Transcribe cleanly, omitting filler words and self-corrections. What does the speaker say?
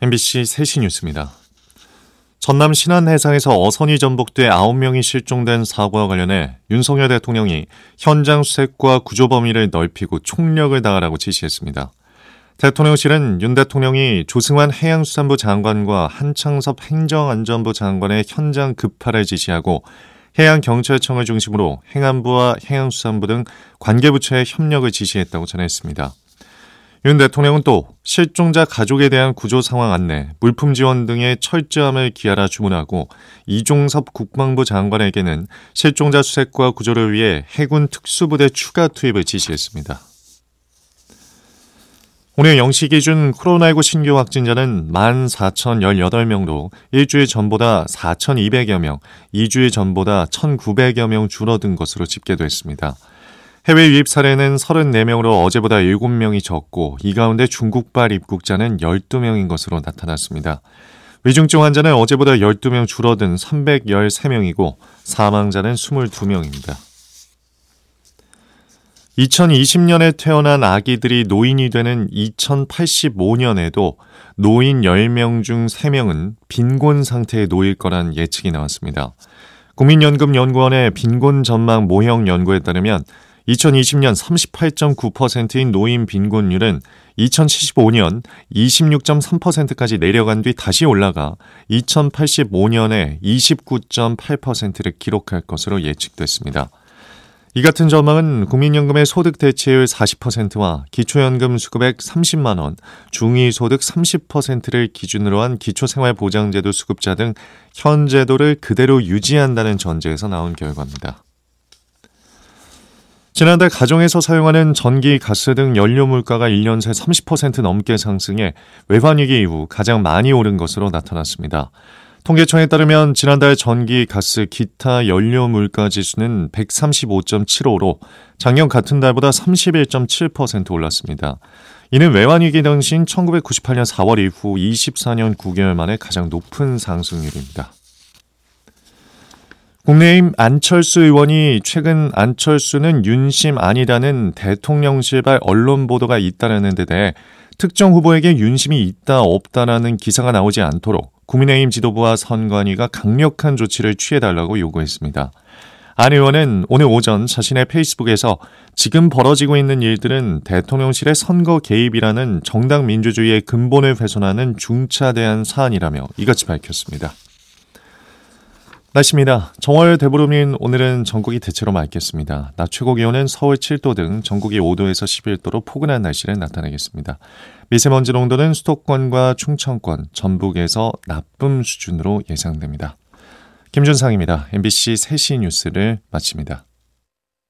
MBC 3시 뉴스입니다. 전남 신안해상에서 어선이 전복돼 9명이 실종된 사고와 관련해 윤석열 대통령이 현장 수색과 구조 범위를 넓히고 총력을 다하라고 지시했습니다. 대통령실은 윤 대통령이 조승환 해양수산부 장관과 한창섭 행정안전부 장관의 현장 급파를 지시하고 해양경찰청을 중심으로 행안부와 해양수산부 등 관계부처의 협력을 지시했다고 전했습니다. 윤 대통령은 또 실종자 가족에 대한 구조 상황 안내, 물품 지원 등의 철저함을 기하라 주문하고 이종섭 국방부 장관에게는 실종자 수색과 구조를 위해 해군 특수부대 추가 투입을 지시했습니다. 오늘 0시 기준 코로나19 신규 확진자는 14,018명으로 일주일 전보다 4,200여 명, 2주일 전보다 1,900여 명 줄어든 것으로 집계됐습니다. 해외 유입 사례는 34명으로 어제보다 7명이 적고 이 가운데 중국발 입국자는 12명인 것으로 나타났습니다. 위중증 환자는 어제보다 12명 줄어든 313명이고 사망자는 22명입니다. 2020년에 태어난 아기들이 노인이 되는 2085년에도 노인 10명 중 3명은 빈곤 상태에 놓일 거란 예측이 나왔습니다. 국민연금연구원의 빈곤 전망 모형 연구에 따르면 2020년 38.9%인 노인 빈곤율은 2075년 26.3%까지 내려간 뒤 다시 올라가 2085년에 29.8%를 기록할 것으로 예측됐습니다. 이 같은 전망은 국민연금의 소득 대체율 40%와 기초연금 수급액 30만 원, 중위소득 30%를 기준으로 한 기초생활보장제도 수급자 등 현 제도를 그대로 유지한다는 전제에서 나온 결과입니다. 지난달 가정에서 사용하는 전기, 가스 등 연료 물가가 1년 새 30% 넘게 상승해 외환위기 이후 가장 많이 오른 것으로 나타났습니다. 통계청에 따르면 지난달 전기, 가스, 기타 연료 물가 지수는 135.75로 작년 같은 달보다 31.7% 올랐습니다. 이는 외환위기 당시인 1998년 4월 이후 24년 9개월 만에 가장 높은 상승률입니다. 국민의힘 안철수 의원이 최근 안철수는 윤심 아니라는 대통령실발 언론 보도가 잇따르는 데 대해 특정 후보에게 윤심이 있다 없다라는 기사가 나오지 않도록 국민의힘 지도부와 선관위가 강력한 조치를 취해달라고 요구했습니다. 안 의원은 오늘 오전 자신의 페이스북에서 지금 벌어지고 있는 일들은 대통령실의 선거 개입이라는 정당 민주주의의 근본을 훼손하는 중차대한 사안이라며 이같이 밝혔습니다. 날씨입니다. 정월 대보름인 오늘은 전국이 대체로 맑겠습니다. 낮 최고 기온은 서울 7도 등 전국이 5도에서 11도로 포근한 날씨를 나타내겠습니다. 미세먼지 농도는 수도권과 충청권, 전북에서 나쁨 수준으로 예상됩니다. 김준상입니다. MBC 3시 뉴스를 마칩니다.